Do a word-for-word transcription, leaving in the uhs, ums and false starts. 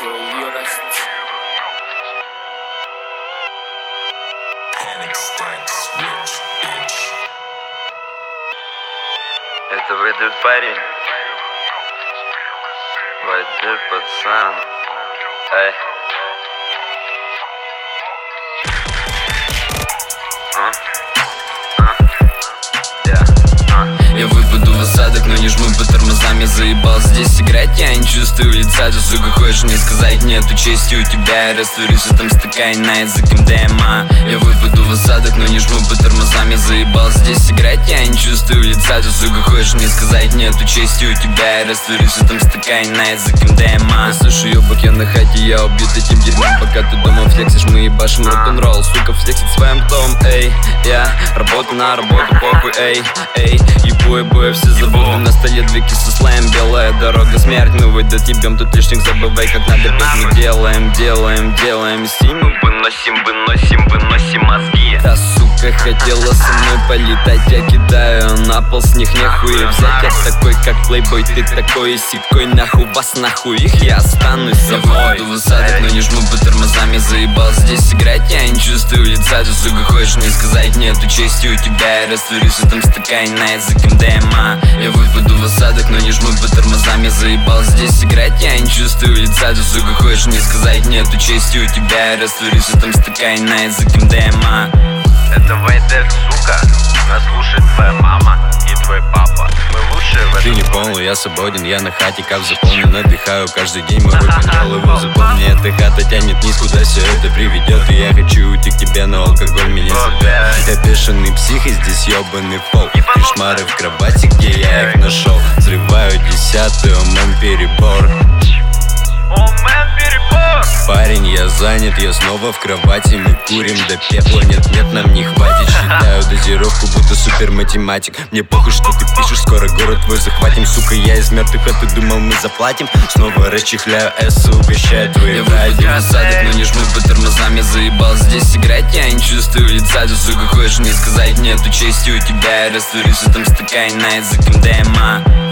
твою юность. Это выйдет парень, выйдет пацан, эй. А? А? Yeah. А? Я выпаду в осадок, но не жму по тормозам. Я заебал здесь играть, я не чувствую лица. Ты, сука, хочешь мне сказать нету чести у тебя? Я растворюсь в этом стакане на язык эм дэ эм а. Я выпаду в осадок, но не жму по тормозам. Я заебал здесь играть, я не чувствую лица. Ты, сука, хочешь мне сказать нету чести у тебя? Я растворюсь в этом стакане на язык эм дэ эм а. Слушай, ёбок, я на хате, я убью таким дерьмом. Пока ты дома флексишь, мы ебашим рок-н-ролл. Сука, флексит своим том, эй. Я работа на работу, похуй, эй, эй. Ебу, ебу, я все забуду. На столе две кисы слэм, белая дорога, смерть. Мы выйдет, ебем тут лишних, забывай, как надо петь. Мы делаем, делаем, делаем стимул. Выносим, выносим, выносим мозги. Та сука хотела со мной полетать, я кидаю на пол с них нехуй взять. Я такой, как плейбой, ты такой и сякой. Нахуй вас, нахуй их, я останусь с собой. Я выйду в осадок, но не жму по тормозам. Я заебал здесь играть, я не чувствую лица. Ты, сука, хочешь мне сказать нету чести у тебя? Я растворюсь в этом стакане на язык эм дэ эм а. Я выпаду в осадок, но не жму по тормозам. Я заебал здесь играть, я не чувствую лица. Ты, сука, хочешь мне сказать нету чести у тебя? Я растворюсь в этом стакане на язык эм дэ эм а. Это Вейдек, сука, нас слушает твоя мама и твой папа. Мы лучшие в этом. Ты не полный, я свободен, я на хате, как заполнен. Отдыхаю каждый день, мой рок-н-ролл его запомни. Эта хата тянет вниз, куда все это приведет. И я хочу уйти к тебе, но алкоголь меня зовет. Я бешеный псих, и здесь ебаный фол. Кошмары в кровати, где я их нашел. Взрываю десятый, о мэн перебор. Парень, я занят, я снова в кровати. Мы курим до пепла, нет, нет, нам не хватит. Считаю дозировку, будто супер математик. Мне похуй, что ты пишешь, скоро город твой захватим. Сука, я из мертвых, а ты думал, мы заплатим? Снова расчехляю эс, угощаю твои Я выпаду в осадок, но не жму по тормозам. Я заебал здесь играть, я не чувствую лица. Ты, сука, хочешь мне сказать нету чести у тебя? Я растворюсь в этом стакане на язык эм дэ эм а.